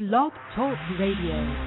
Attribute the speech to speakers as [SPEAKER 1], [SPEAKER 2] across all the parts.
[SPEAKER 1] Blog Talk Radio.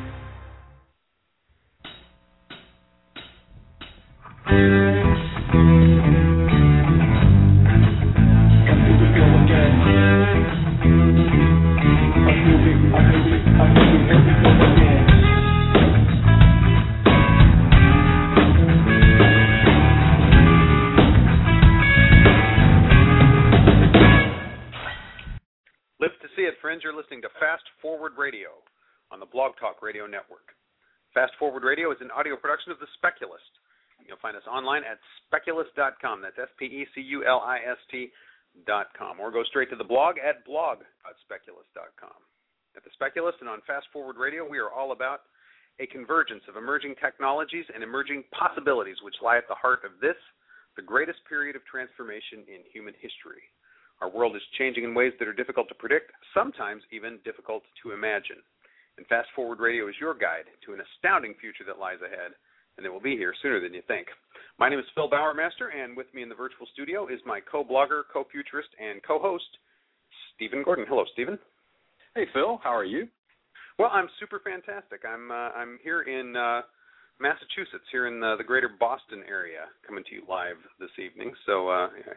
[SPEAKER 2] You're listening to Fast Forward Radio on the Blog Talk Radio Network. Fast Forward Radio is an audio production of The Speculist. You'll find us online at speculist.com. That's SPECULIST.com. Or go straight to the blog at blog.speculist.com. At The Speculist and on Fast Forward Radio, we are all about a convergence of emerging technologies and emerging possibilities which lie at the heart of this, the greatest period of transformation in human history. Our world is changing in ways that are difficult to predict, sometimes even difficult to imagine. And Fast Forward Radio is your guide to an astounding future that lies ahead, and it will be here sooner than you think. My name is Phil Bowermaster, and with me in the virtual studio is my co-blogger, co-futurist, and co-host, Stephen Gordon. Hello, Stephen.
[SPEAKER 3] Hey, Phil. How are you?
[SPEAKER 2] Well, I'm super fantastic. I'm here in Massachusetts, here in the greater Boston area, coming to you live this evening. So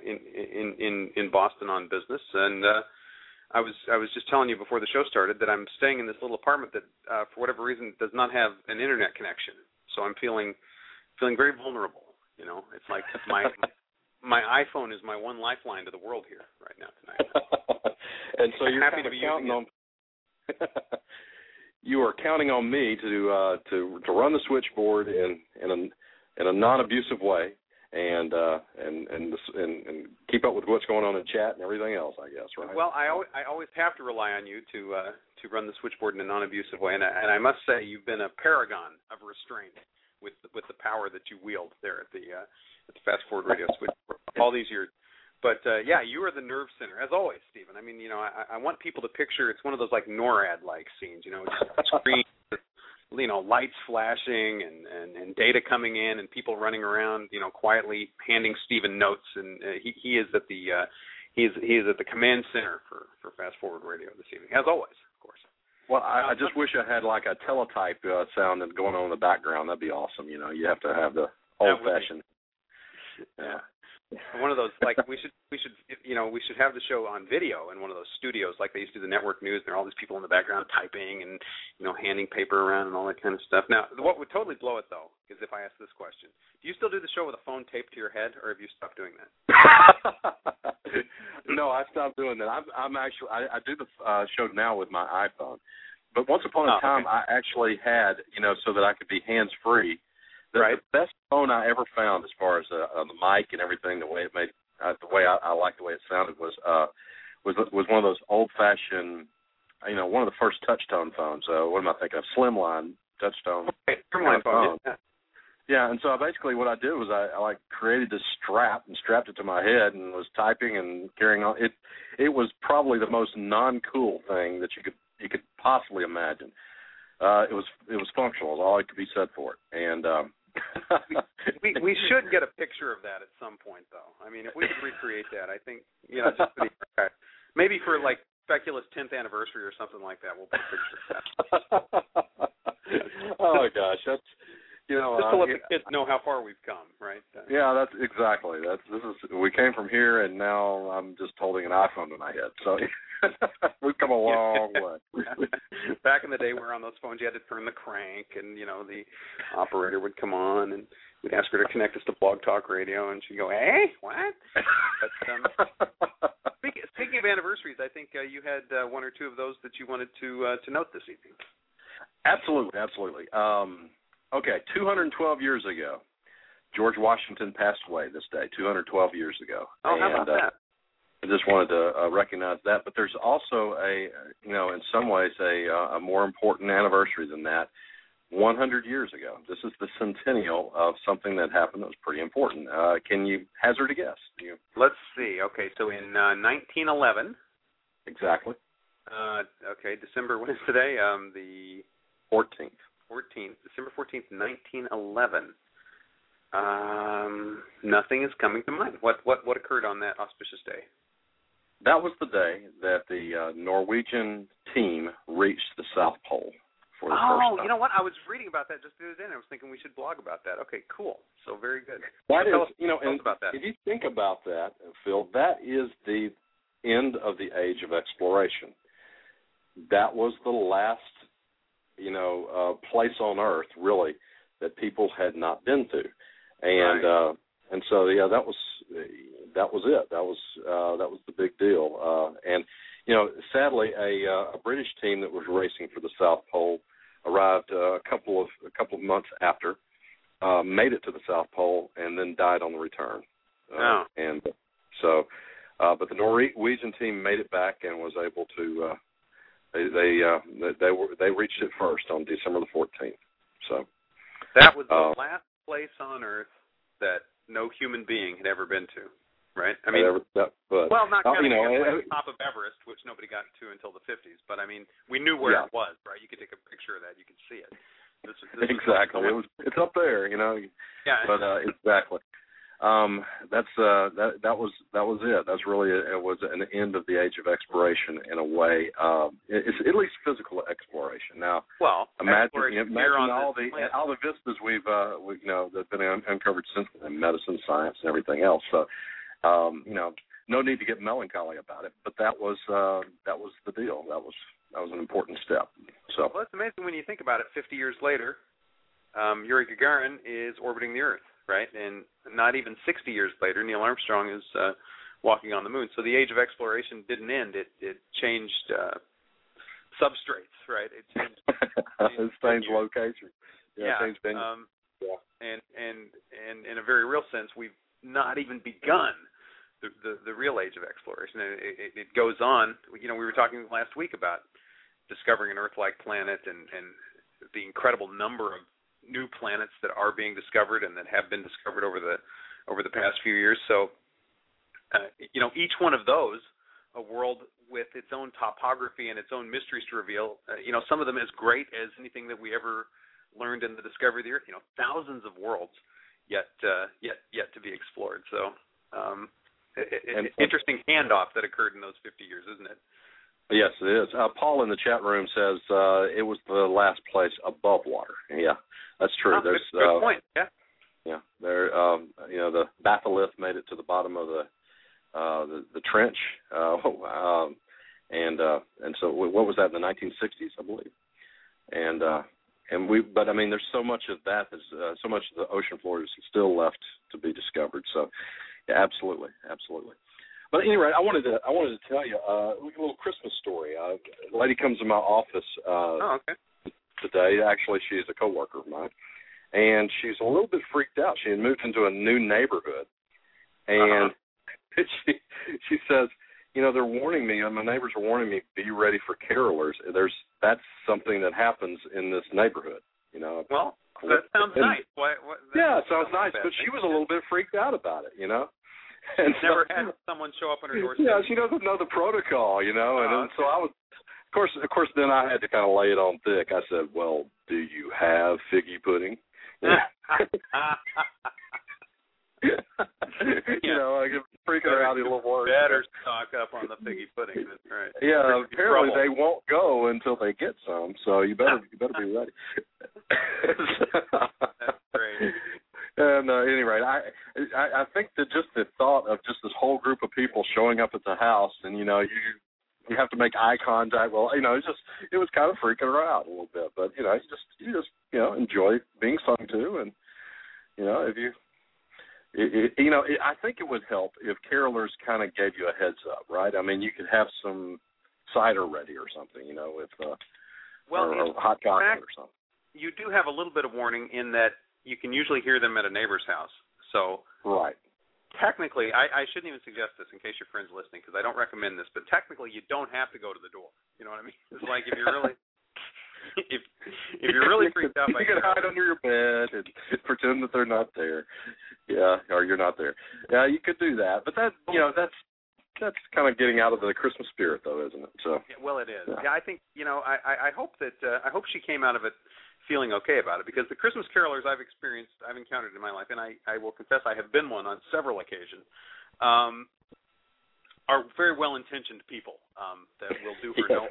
[SPEAKER 2] in Boston on business, and I was just telling you before the show started that I'm staying in this little apartment that for whatever reason does not have an internet connection. So I'm feeling very vulnerable. You know, it's like my iPhone is my one lifeline to the world here right now tonight.
[SPEAKER 3] And so you're
[SPEAKER 2] happy to be
[SPEAKER 3] counting
[SPEAKER 2] using
[SPEAKER 3] on. You are counting on me to run the switchboard in a non-abusive way and keep up with what's going on in chat and everything else, I guess, right?
[SPEAKER 2] Well, I always have to rely on you to run the switchboard in a non-abusive way, and I must say you've been a paragon of restraint with the power that you wield there at the Fast Forward Radio switchboard all these years. But, yeah, you are the nerve center, as always, Stephen. I mean, you know, I want people to picture it's one of those, like, NORAD-like scenes, you know, just screen, you know, lights flashing and data coming in and people running around, you know, quietly handing Stephen notes. And he is at the he is at the command center for Fast Forward Radio this evening, as always, of course.
[SPEAKER 3] Well, I just wish I had, like, a teletype sound that's going on in the background. That'd be awesome, you know. You have to have the old-fashioned.
[SPEAKER 2] Yeah. One of those, like, we should have the show on video in one of those studios like they used to do the network news. There are all these people in the background typing and, you know, handing paper around and all that kind of stuff. Now, what would totally blow it, though, is if I ask this question. Do you still do the show with a phone taped to your head, or have you stopped doing that?
[SPEAKER 3] No, I stopped doing that. I'm actually, I do the show now with my iPhone. But once upon a time, okay. I actually had, you know, so that I could be hands-free. The best phone I ever found, as far as the mic and everything, the way it made, the way I liked the way it sounded was one of those old-fashioned, you know, one of the first touch-tone phones. What am I thinking of? Slimline touch-tone.
[SPEAKER 2] Okay, Slimline phone.
[SPEAKER 3] Yeah, and so basically what I did was I like created this strap and strapped it to my head and was typing and carrying on. It was probably the most non-cool thing that you could possibly imagine. It was functional. Is all it could be said for it. And
[SPEAKER 2] we should get a picture of that at some point, though. I mean, if we could recreate that, I think, you know, just maybe for like Speculist 10th anniversary or something like that, we'll put a picture of that.
[SPEAKER 3] Oh my gosh, that's, you know,
[SPEAKER 2] just to let the kids know how far we've come, right?
[SPEAKER 3] Yeah, that's exactly. We came from here, and now I'm just holding an iPhone to my head. So we've come a long way.
[SPEAKER 2] Back in the day, we were on those phones. You had to turn the crank, and you know the operator would come on, and we'd ask her to connect us to Blog Talk Radio, and she'd go, "Hey, what?" But, speaking of anniversaries, I think you had one or two of those that you wanted to note this evening.
[SPEAKER 3] Absolutely. Okay, 212 years ago, George Washington passed away this day, 212 years ago.
[SPEAKER 2] Oh, how about that?
[SPEAKER 3] I just wanted to recognize that. But there's also in some ways, a more important anniversary than that, 100 years ago. This is the centennial of something that happened that was pretty important. Can you hazard a guess?
[SPEAKER 2] Let's see. Okay, so in 1911.
[SPEAKER 3] Exactly.
[SPEAKER 2] Okay, December, what is today? The
[SPEAKER 3] 14th.
[SPEAKER 2] December 14th, 1911. Nothing is coming to mind. What occurred on that auspicious day?
[SPEAKER 3] That was the day that the Norwegian team reached the South Pole for the first time.
[SPEAKER 2] Oh, you know what? I was reading about that just the other day, and I was thinking we should blog about that. Okay, cool. So very good.
[SPEAKER 3] That
[SPEAKER 2] tell
[SPEAKER 3] is,
[SPEAKER 2] us about that.
[SPEAKER 3] If you think about that, Phil, that is the end of the age of exploration. That was the last, place on Earth, really, that people had not been to. And
[SPEAKER 2] right.
[SPEAKER 3] And so, yeah, that was it. That was the big deal. And sadly, a British team that was racing for the South Pole arrived a couple of months after, made it to the South Pole, and then died on the return. And so, but the Norwegian team made it back and was able to. They reached it first on December the 14th. So
[SPEAKER 2] that was the last place on Earth that no human being had ever been to, right? I mean, not counting the top of Everest, which nobody got to until the 50s. But I mean, we knew where it was, right? You could take a picture of that, you could see it. This
[SPEAKER 3] exactly, it's up there,
[SPEAKER 2] Yeah,
[SPEAKER 3] but exactly. That was it. That's really it was an end of the age of exploration in a way. It's at least physical exploration. Now, imagine all the vistas we've that's been uncovered since then, medicine, science, and everything else. So, no need to get melancholy about it. But that was the deal. That was an important step. So,
[SPEAKER 2] well, it's amazing when you think about it. 50 years later, Yuri Gagarin is orbiting the Earth. Right, and not even 60 years later, Neil Armstrong is walking on the moon. So the age of exploration didn't end; it changed substrates, right? It changed.
[SPEAKER 3] It changed location. Changed venue.
[SPEAKER 2] And in a very real sense, we've not even begun the real age of exploration. And it goes on. We were talking last week about discovering an Earth-like planet and the incredible number of new planets that are being discovered and that have been discovered over the past few years. So, each one of those, a world with its own topography and its own mysteries to reveal. Some of them as great as anything that we ever learned in the discovery of the Earth. Thousands of worlds yet to be explored. So, an interesting handoff that occurred in those 50 years, isn't it?
[SPEAKER 3] Yes, it is. Paul in the chat room says it was the last place above water. Yeah, that's true.
[SPEAKER 2] There's good point. Yeah.
[SPEAKER 3] Yeah. There, the batholith made it to the bottom of the trench, and so what was that in the 1960s, I believe, but I mean, there's so much of that. There's so much of the ocean floor is still left to be discovered. So, yeah, absolutely. But anyway, I wanted to tell you a little Christmas story. A lady comes to my office today. Actually, she's a coworker of mine, and she's a little bit freaked out. She had moved into a new neighborhood, and she says, they're warning me. My neighbors are warning me. Be ready for carolers. That's something that happens in this neighborhood.
[SPEAKER 2] Well, that sounds nice.
[SPEAKER 3] It sounds nice, but she was a little bit freaked out about it.
[SPEAKER 2] And never had someone show up on her doorstep.
[SPEAKER 3] Yeah, she doesn't know the protocol, and then, so I was, of course, then I had to kind of lay it on thick. I said, "Well, do you have figgy pudding?" I get freaking her out a little more.
[SPEAKER 2] Better stock up on the figgy pudding. That's right.
[SPEAKER 3] Yeah, apparently they won't go until they get some, so you better be ready.
[SPEAKER 2] That's great.
[SPEAKER 3] And at any rate, I think that just the thought of just this whole group of people showing up at the house, and you have to make eye contact. Well, it was kind of freaking her out a little bit, but you just enjoy being sung to, and if you. I think it would help if carolers kind of gave you a heads up, right? I mean, you could have some cider ready or something, with or hot chocolate or something.
[SPEAKER 2] You do have a little bit of warning in that you can usually hear them at a neighbor's house. So
[SPEAKER 3] right.
[SPEAKER 2] Technically, I shouldn't even suggest this in case your friend's listening, because I don't recommend this, but technically you don't have to go to the door. You know what I mean? It's like if you're really if you're really freaked out by
[SPEAKER 3] you can hide under your bed and pretend that they're not there. Yeah, or you're not there. Yeah, you could do that. But that's kind of getting out of the Christmas spirit, though, isn't it? So.
[SPEAKER 2] Yeah, well, it is. Yeah, I think I hope she came out of it feeling okay about it, because the Christmas carolers I've encountered in my life, and I will confess I have been one on several occasions, are very well-intentioned people that will do her no harm.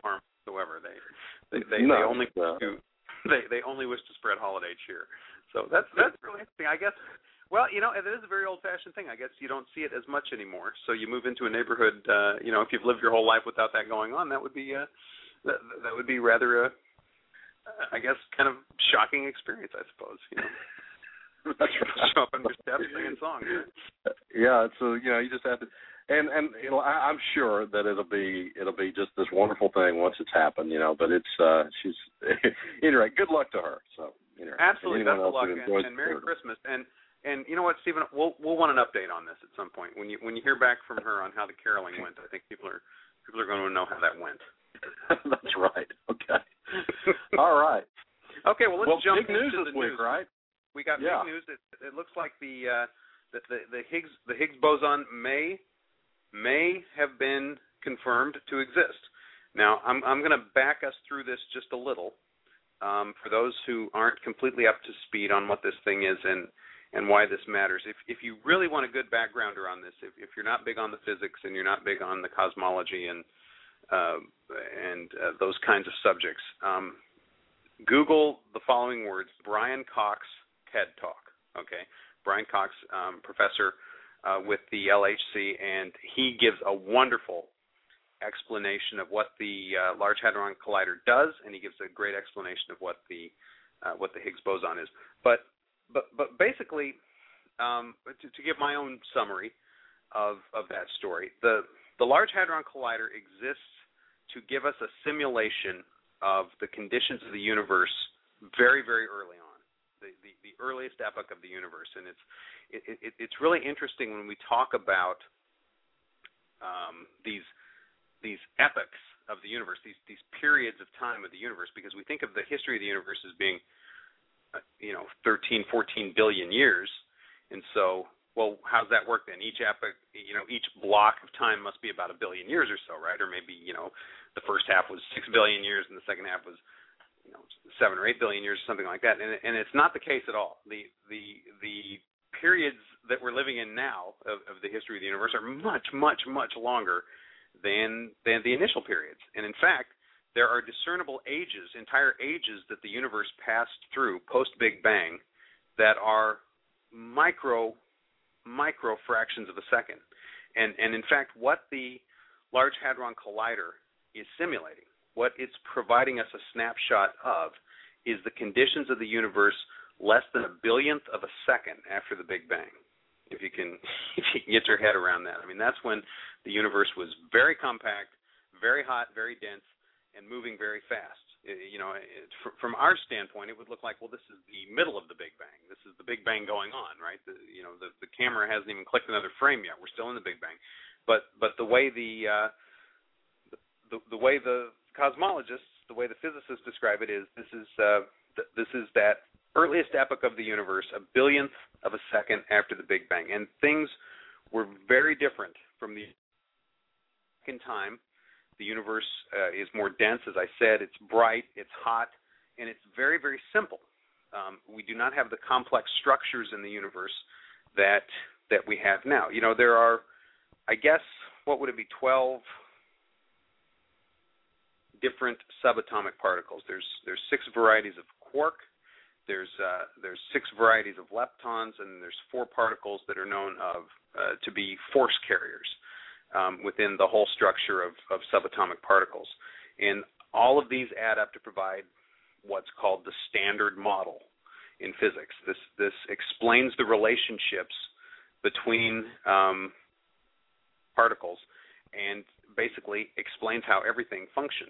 [SPEAKER 2] whatsoever. They only wish to spread holiday cheer. So that's really interesting. I guess. Well, it is a very old-fashioned thing. I guess you don't see it as much anymore. So you move into a neighborhood. If you've lived your whole life without that going on, that would be that would be rather I guess kind of shocking experience, I suppose.
[SPEAKER 3] That's right.
[SPEAKER 2] Show up on your steps singing songs.
[SPEAKER 3] Yeah, so you just have to, and I'm sure that it'll be just this wonderful thing once it's happened, But it's she's anyway. Good luck to her. So
[SPEAKER 2] absolutely, best of luck and Merry Christmas. And you know what, Stephen, we'll want an update on this at some point when you hear back from her on how the caroling went. I think people are going to know how that went.
[SPEAKER 3] That's right. Okay. All right.
[SPEAKER 2] Okay. Well, let's jump
[SPEAKER 3] big news
[SPEAKER 2] into
[SPEAKER 3] this
[SPEAKER 2] the
[SPEAKER 3] week,
[SPEAKER 2] news.
[SPEAKER 3] right?
[SPEAKER 2] We got big news. It looks like the Higgs boson may have been confirmed to exist. Now, I'm going to back us through this just a little for those who aren't completely up to speed on what this thing is and why this matters. If you really want a good backgrounder on this, if you're not big on the physics and you're not big on the cosmology and those kinds of subjects, Google the following words: Brian Cox TED Talk. Okay, Brian Cox, professor with the LHC, and he gives a wonderful explanation of what the Large Hadron Collider does, and he gives a great explanation of what the Higgs boson is. But basically, to give my own summary of that story, the Large Hadron Collider exists to give us a simulation of the conditions of the universe very, very early on, the earliest epoch of the universe. And it's really interesting when we talk about these epochs of the universe, these periods of time of the universe, because we think of the history of the universe as being 13, 14 billion years. And so, well, how's that work then? Each epoch, each block of time must be about 1 billion years or so, right? Or maybe, the first half was 6 billion years and the second half was, 7 or 8 billion years, something like that. And it's not the case at all. The periods that we're living in now of the history of the universe are much, much, much longer than the initial periods. And in fact, there are discernible ages, entire ages that the universe passed through post-Big Bang that are micro fractions of a second. And in fact, what the Large Hadron Collider is simulating, what it's providing us a snapshot of, is the conditions of the universe less than 1 billionth of a second after the Big Bang. If you can get your head around that. I mean, that's when the universe was very compact, very hot, very dense, and moving very fast. From our standpoint, it would look like, well, this is the middle of the Big Bang. This is the Big Bang going on, right? The camera hasn't even clicked another frame yet. We're still in the Big Bang. But the way the way the cosmologists, the way the physicists describe it is, this is that earliest epoch of the universe, 1 billionth of a second after the Big Bang. And things were very different from the second time. The universe is more dense, as I said. It's bright, it's hot, and it's very, very simple. We do not have the complex structures in the universe that we have now. There are, I guess, what would it be, 12 different subatomic particles. There's 6 varieties of quark. There's 6 varieties of leptons, and there's 4 particles that are known to be force carriers within the whole structure of subatomic particles. And all of these add up to provide what's called the Standard Model in physics. This explains the relationships between particles and basically explains how everything functions.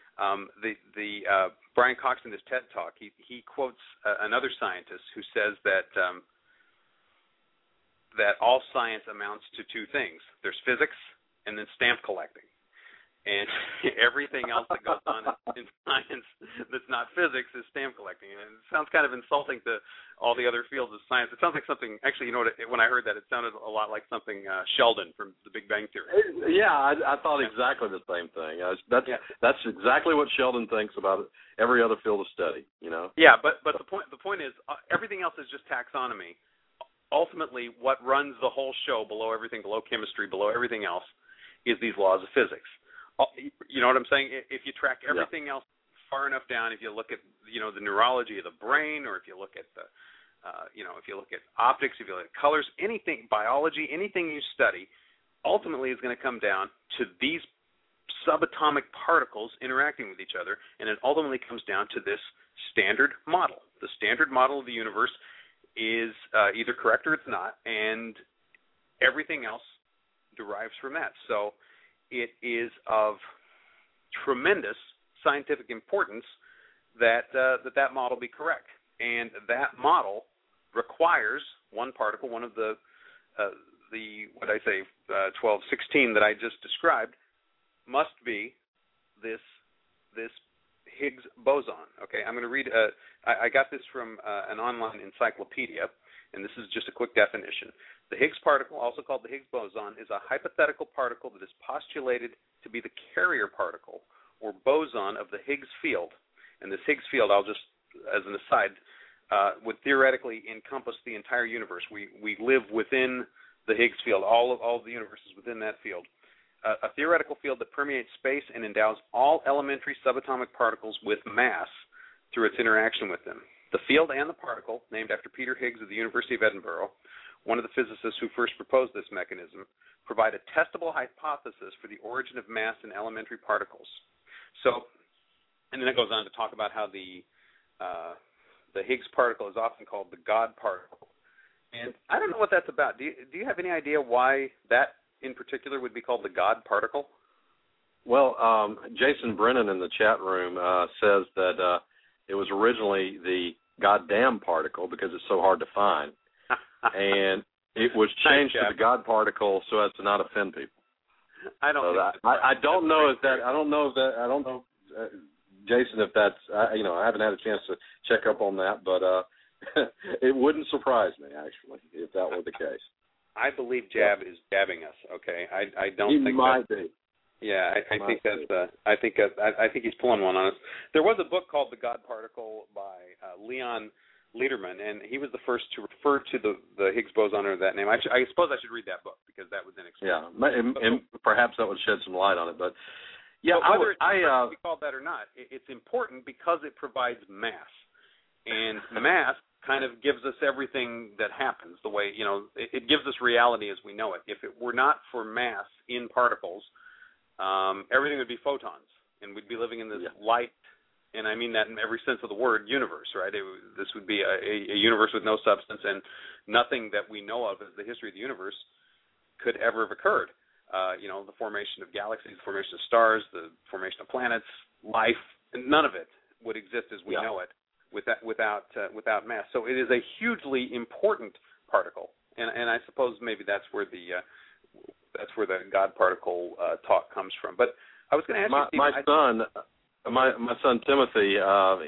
[SPEAKER 2] Brian Cox in his TED Talk, he quotes another scientist who says that all science amounts to 2 things. There's physics and then stamp collecting. And everything else that goes on in science that's not physics is stamp collecting. And it sounds kind of insulting to all the other fields of science. It sounds like something, actually, when I heard that, it sounded a lot like something Sheldon from The Big Bang Theory.
[SPEAKER 3] Yeah, I thought exactly the same thing. That's exactly what Sheldon thinks about every other field of study,
[SPEAKER 2] Yeah, but the point is, everything else is just taxonomy. Ultimately, what runs the whole show, below everything, below chemistry, below everything else, is these laws of physics. You know what I'm saying? If you track everything else far enough down, if you look at the neurology of the brain, or if you look at the if you look at optics, if you look at colors, anything, biology, anything you study, ultimately is going to come down to these subatomic particles interacting with each other, and it ultimately comes down to this standard model. The standard model of the universe is either correct or it's not, and everything else derives from that. So it is of tremendous scientific importance that that model be correct, and that model requires one particle, one of the 1216 that I just described, must be this Higgs boson. Okay, I'm going to read. I got this from an online encyclopedia, and this is just a quick definition. The Higgs particle, also called the Higgs boson, is a hypothetical particle that is postulated to be the carrier particle or boson of the Higgs field. And this Higgs field, I'll just, as an aside, would theoretically encompass the entire universe. We live within the Higgs field. All of the universe is within that field. A theoretical field that permeates space and endows all elementary subatomic particles with mass through its interaction with them. The field and the particle, named after Peter Higgs of the University of Edinburgh, one of the physicists who first proposed this mechanism, provide a testable hypothesis for the origin of mass in elementary particles. So, and then it goes on to talk about how the Higgs particle is often called the God particle. And I don't know what that's about. Do you have any idea why that in particular would be called the God particle?
[SPEAKER 3] Well, Jason Brennan in the chat room says that it was originally the goddamn particle because it's so hard to find, and it was changed to the God particle so as to not offend people.
[SPEAKER 2] I don't
[SPEAKER 3] know, Jason, if that's I haven't had a chance to check up on that, but it wouldn't surprise me actually if that were the case.
[SPEAKER 2] I believe Jab is jabbing us. Okay, I don't
[SPEAKER 3] he
[SPEAKER 2] think
[SPEAKER 3] he might be.
[SPEAKER 2] Yeah, I think that's. I think he's pulling one on us. There was a book called The God Particle by Leon Lederman, and he was the first to refer to the Higgs boson under that name. I suppose I should read that book because that was inexpensive.
[SPEAKER 3] Yeah, and perhaps that would shed some light on it. But yeah,
[SPEAKER 2] whether it's we call that or not, it's important because it provides mass, and mass kind of gives us everything that happens. The way it gives us reality as we know it. If it were not for mass in particles, everything would be photons, and we'd be living in this light, and I mean that in every sense of the word, universe, right? This would be a universe with no substance, and nothing that we know of as the history of the universe could ever have occurred. The formation of galaxies, the formation of stars, the formation of planets, life, none of it would exist as we know it without mass. So it is a hugely important particle, and I suppose maybe that's where the God particle talk comes from. But I was going to ask you,
[SPEAKER 3] my son Timothy,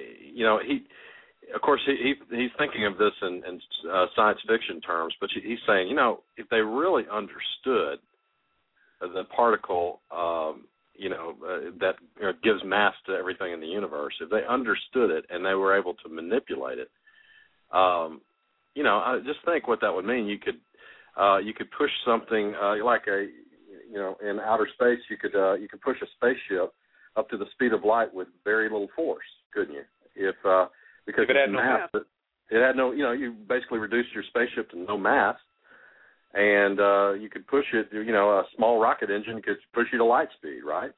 [SPEAKER 3] he's thinking of this in science fiction terms, but he's saying, if they really understood the particle, that gives mass to everything in the universe, if they understood it and they were able to manipulate it, I just think what that would mean. You could push something like in outer space. You could push a spaceship up to the speed of light with very little force, couldn't you? Because
[SPEAKER 2] it had no mass.
[SPEAKER 3] It had no. You basically reduced your spaceship to no mass, and you could push it. A small rocket engine could push you to light speed, right?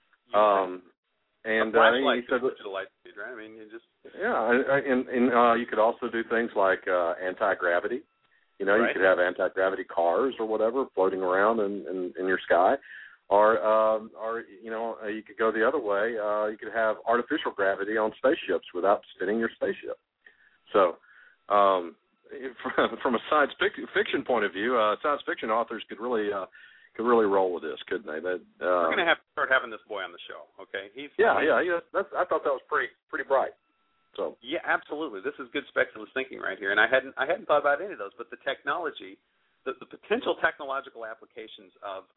[SPEAKER 2] And flashlight could push you to light speed, right? I mean, you just
[SPEAKER 3] and you could also do things like anti-gravity. You could have anti-gravity cars or whatever floating around in your sky, or you could go the other way. You could have artificial gravity on spaceships without spinning your spaceship. So, from a science fiction point of view, science fiction authors could really roll with this, couldn't they?
[SPEAKER 2] We're going to have to start having this boy on the show. Okay?
[SPEAKER 3] I thought that was pretty bright. So
[SPEAKER 2] yeah, absolutely. This is good speculative thinking right here, and I hadn't thought about any of those. But the technology, the potential technological applications of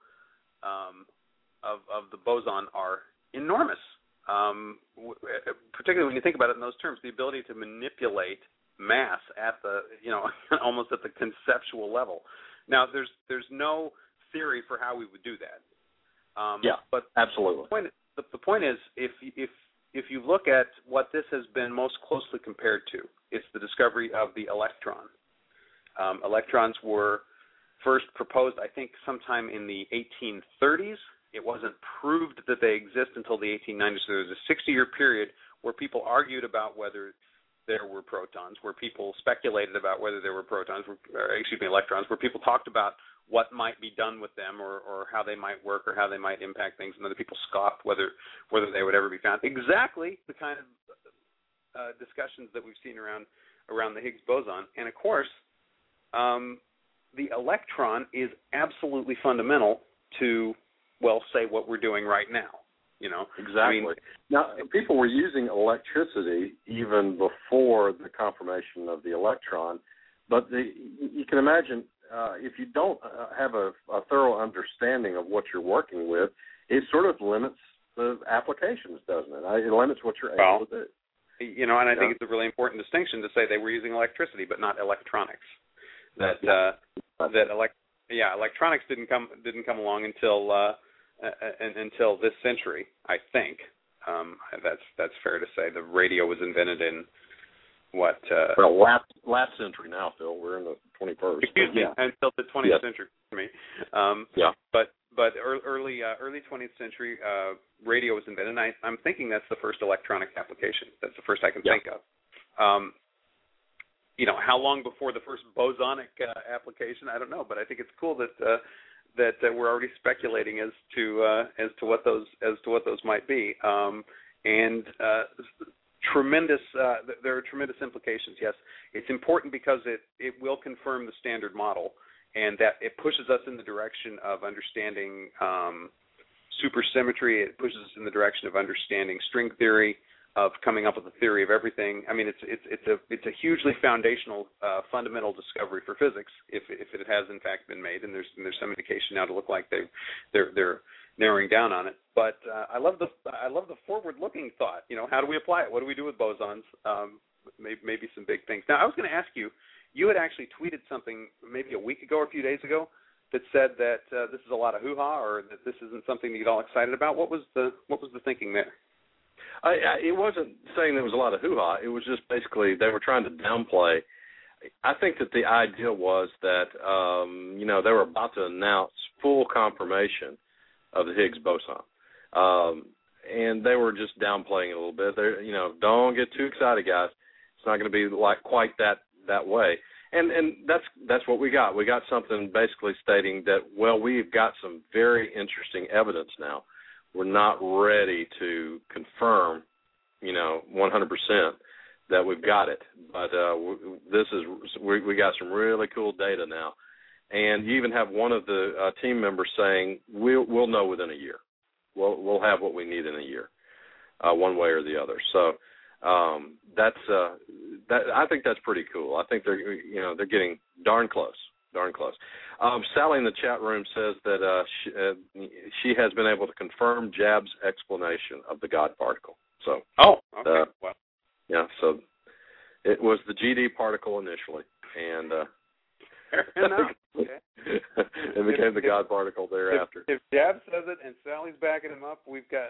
[SPEAKER 2] the boson are enormous. Particularly when you think about it in those terms, the ability to manipulate mass at the almost at the conceptual level. Now, there's no theory for how we would do that.
[SPEAKER 3] But absolutely.
[SPEAKER 2] The point is, if you look at what this has been most closely compared to, it's the discovery of the electron. Electrons were first proposed, I think, sometime in the 1830s. It wasn't proved that they exist until the 1890s. So there was a 60-year period where people argued about whether there were protons, where people speculated about whether there were electrons, where people talked about what might be done with them or how they might work or how they might impact things, and other people scoffed whether they would ever be found. Exactly the kind of discussions that we've seen around the Higgs boson. And, of course, the electron is absolutely fundamental to, say what we're doing right now.
[SPEAKER 3] Exactly.
[SPEAKER 2] I mean,
[SPEAKER 3] now, people were using electricity even before the confirmation of the electron, but you can imagine if you don't have a thorough understanding of what you're working with, it sort of limits the applications, doesn't it? It limits what you're able to do.
[SPEAKER 2] And I think it's a really important distinction to say they were using electricity, but not electronics. Electronics didn't come along until this century, I think. That's fair to say. The radio was invented in what?
[SPEAKER 3] Last century now, Phil. We're in the 21st.
[SPEAKER 2] Excuse me, until the 20th century for me. But early 20th century, radio was invented. And I'm thinking that's the first electronic application. That's the first I can think of. How long before the first bosonic application? I don't know, but I think it's cool that we're already speculating as to what those might be. There are tremendous implications. Yes, it's important because it will confirm the Standard Model, and that it pushes us in the direction of understanding supersymmetry. It pushes us in the direction of understanding string theory, of coming up with a theory of everything. I mean, it's a hugely foundational, fundamental discovery for physics if it has in fact been made, and there's some indication now to look like they're narrowing down on it. But I love the forward-looking thought. How do we apply it? What do we do with bosons? Maybe some big things. Now, I was going to ask you. You had actually tweeted something maybe a week ago or a few days ago that said that this is a lot of hoo-ha, or that this isn't something to get all excited about. What was the thinking there?
[SPEAKER 3] It wasn't saying there was a lot of hoo-ha. It was just basically they were trying to downplay. I think that the idea was that, they were about to announce full confirmation of the Higgs boson. And they were just downplaying it a little bit. Don't get too excited, guys. It's not going to be like quite that way. And that's what we got. We got something basically stating that, we've got some very interesting evidence now. We're not ready to confirm, 100% that we've got it. But we got some really cool data now. And you even have one of the team members saying, we'll know within a year. We'll have what we need in a year, one way or the other. So I think that's pretty cool. I think they're getting darn close. Sally in the chat room says that she has been able to confirm Jabb's explanation of the God particle. So,
[SPEAKER 2] okay. Well,
[SPEAKER 3] yeah. So it was the GD particle initially, and
[SPEAKER 2] okay.
[SPEAKER 3] It became the God particle thereafter.
[SPEAKER 2] If Jabb says it and Sally's backing him up,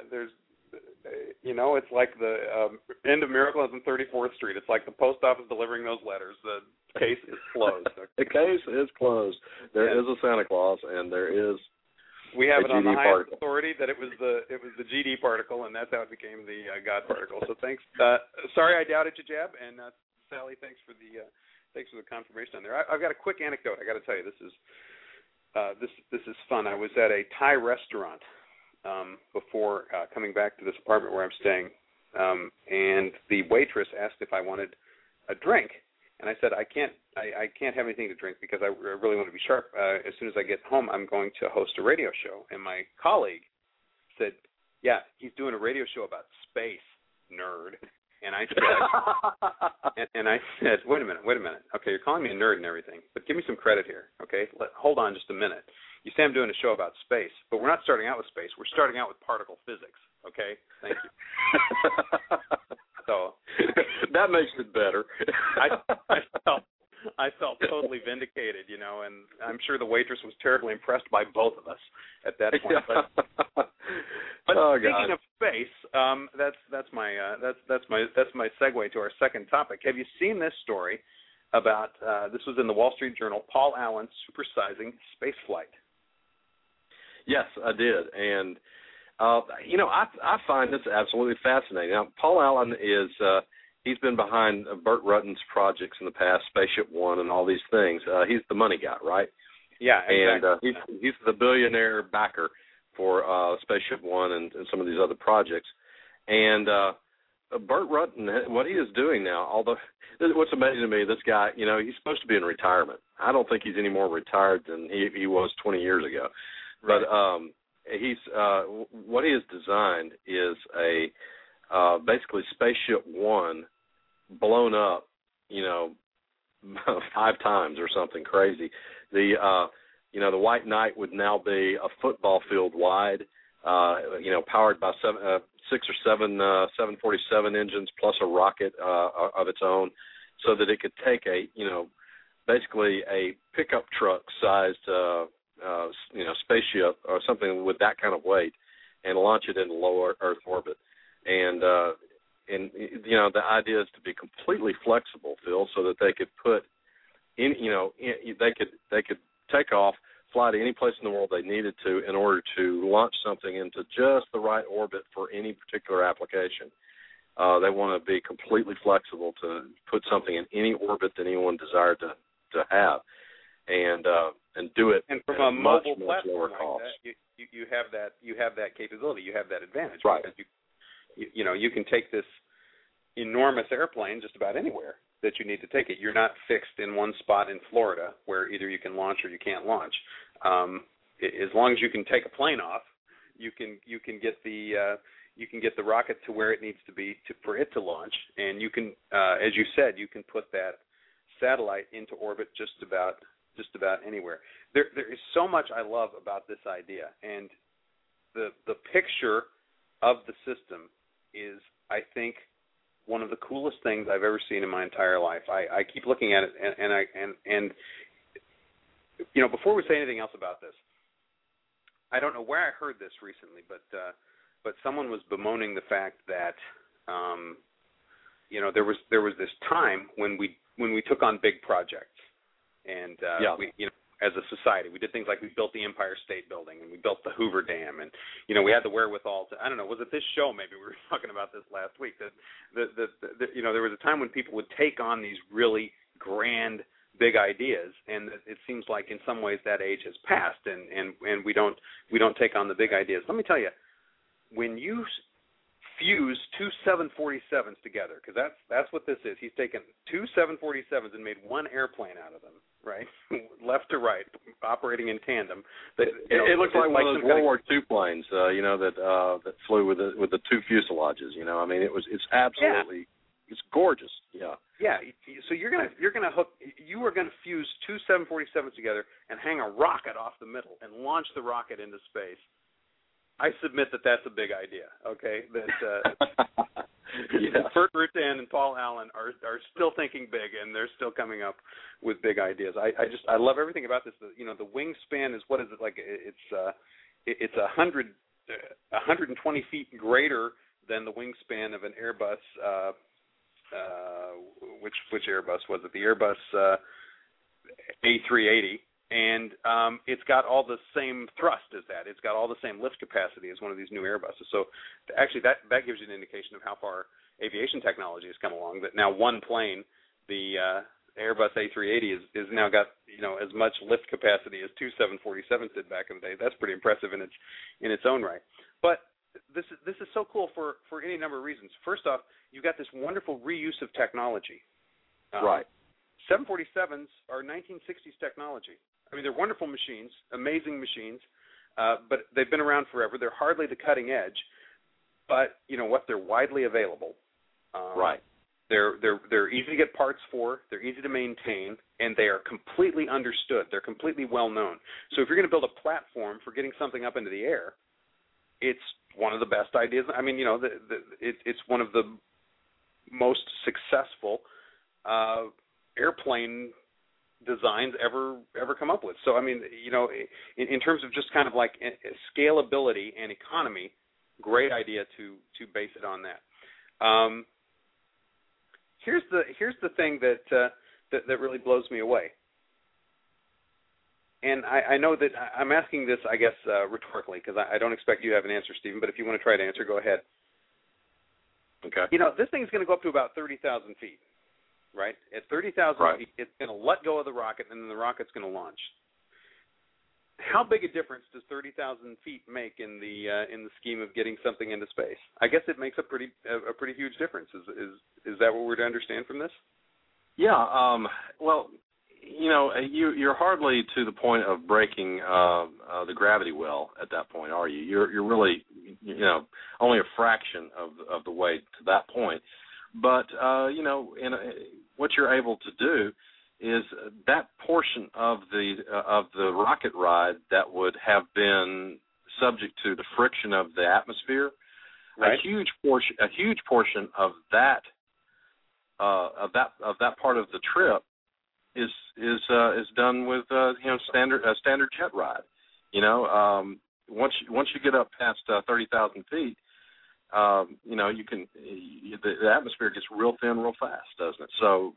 [SPEAKER 2] it's like the end of Miracles on 34th Street. It's like the post office delivering those letters. The case is closed. Okay.
[SPEAKER 3] The case is closed. There is a Santa Claus, and there is.
[SPEAKER 2] We have it on the highest
[SPEAKER 3] particle.
[SPEAKER 2] authority that it was the GD particle, and that's how it became the God particle. So thanks. Sorry, I doubted you, Jabb, and Sally, thanks for the confirmation on there. I've got a quick anecdote. I got to tell you, this is fun. I was at a Thai restaurant before coming back to this apartment where I'm staying, and the waitress asked if I wanted a drink, and I said I can't have anything to drink because I really want to be sharp. As soon as I get home, I'm going to host a radio show. And my colleague said, "Yeah, he's doing a radio show about space, nerd." And I said, wait a minute. Okay, you're calling me a nerd and everything, but give me some credit here, okay? Hold on just a minute. You say I'm doing a show about space, but we're not starting out with space. We're starting out with particle physics, okay? Thank you. So
[SPEAKER 3] that makes it better.
[SPEAKER 2] I felt totally vindicated, and I'm sure the waitress was terribly impressed by both of us at that point. speaking of space, that's my segue to our second topic. Have you seen this story about this was in the Wall Street Journal? Paul Allen supersizing space flight.
[SPEAKER 3] Yes, I did, and I find this absolutely fascinating. Now, Paul Allen is he's been behind Burt Rutan's projects in the past, Spaceship One, and all these things. He's the money guy, right?
[SPEAKER 2] Yeah, exactly.
[SPEAKER 3] And he's the billionaire backer for Spaceship One and some of these other projects. And Burt Rutan, what he is doing now, although what's amazing to me, this guy, he's supposed to be in retirement. I don't think he's any more retired than he was 20 years ago.
[SPEAKER 2] Right.
[SPEAKER 3] But he's what he has designed is a basically Spaceship One blown up, 5 times or something crazy. The the White Knight would now be a football field wide, powered by 6 or 7 747 engines plus a rocket of its own, so that it could take basically a pickup truck sized spaceship or something with that kind of weight and launch it into low Earth orbit. And the idea is to be completely flexible, Phil, so that they could put in, they could take off, fly to any place in the world they needed to in order to launch something into just the right orbit for any particular application. They want to be completely flexible to put something in any orbit that anyone desired to have, and do it.
[SPEAKER 2] And from a mobile
[SPEAKER 3] much
[SPEAKER 2] platform
[SPEAKER 3] lower
[SPEAKER 2] like
[SPEAKER 3] cost.
[SPEAKER 2] that, you have that capability, you have that advantage,
[SPEAKER 3] right?
[SPEAKER 2] Because you can take this enormous airplane just about anywhere that you need to take it. You're not fixed in one spot in Florida where either you can launch or you can't launch. As long as you can take a plane off, you can get the rocket to where it needs to be for it to launch, and you can, as you said, you can put that satellite into orbit just about anywhere. There is so much I love about this idea, and the picture of the system is, I think, one of the coolest things I've ever seen in my entire life. I keep looking at it, and before we say anything else about this, I don't know where I heard this recently, but someone was bemoaning the fact that there was this time when we took on big projects, and we as a society, we did things like we built the Empire State Building and we built the Hoover Dam, and we had the wherewithal to, I don't know, was it this show? Maybe we were talking about this last week. That there was a time when people would take on these really grand, big ideas, and it seems like in some ways that age has passed, and we don't take on the big ideas. Let me tell you, when you fuse 2 747s together, because that's what this is. He's taken 2 747s and made one airplane out of them, right, left to right, operating in tandem.
[SPEAKER 3] It looks like one of those World War II planes, that flew with the 2 fuselages. I mean, it's absolutely it's gorgeous. Yeah.
[SPEAKER 2] Yeah. So you are gonna fuse 2 747s together and hang a rocket off the middle and launch the rocket into space. I submit that that's a big idea, okay? That Burt Rutan and Paul Allen are still thinking big, and they're still coming up with big ideas. I love everything about this. The wingspan is, what is it, like? It's 120 feet greater than the wingspan of an Airbus. Which Airbus was it? The Airbus A380. And it's got all the same thrust as that. It's got all the same lift capacity as one of these new Airbuses. So actually that gives you an indication of how far aviation technology has come along, that now one plane, the Airbus A380, is now got as much lift capacity as 2 747s did back in the day. That's pretty impressive in its own right. But this is so cool for any number of reasons. First off, you've got this wonderful reuse of technology.
[SPEAKER 3] Right.
[SPEAKER 2] 747s are 1960s technology. I mean, they're wonderful machines, amazing machines, but they've been around forever. They're hardly the cutting edge, but you know what? They're widely available.
[SPEAKER 3] Right.
[SPEAKER 2] They're easy to get parts for. They're easy to maintain, and they are completely understood. They're completely well known. So if you're going to build a platform for getting something up into the air, it's one of the best ideas. I mean, it's one of the most successful airplane designs ever come up with. So I mean, in terms of just kind of like scalability and economy, great idea to base it on that. Here's the thing that really blows me away. And I know that I'm asking this, I guess, rhetorically, because I don't expect you to have an answer, Stephen, but if you want to try to answer, go ahead.
[SPEAKER 3] Okay.
[SPEAKER 2] This thing's going to go up to about 30,000 feet, right? At 30,000 feet, it's going to let go of the rocket, and then the rocket's going to launch. How big a difference does 30,000 feet make in the scheme of getting something into space? I guess it makes a pretty huge difference. Is that what we're to understand from this?
[SPEAKER 3] Yeah. Well, you're hardly to the point of breaking the gravity well at that point, are you? You're really, only a fraction of the way to that point. But what you're able to do is that portion of the rocket ride that would have been subject to the friction of the atmosphere,
[SPEAKER 2] right.
[SPEAKER 3] a huge portion of that part of the trip is done with standard jet ride. Once you get up past 30,000 feet, you can the atmosphere gets real thin real fast, doesn't it? So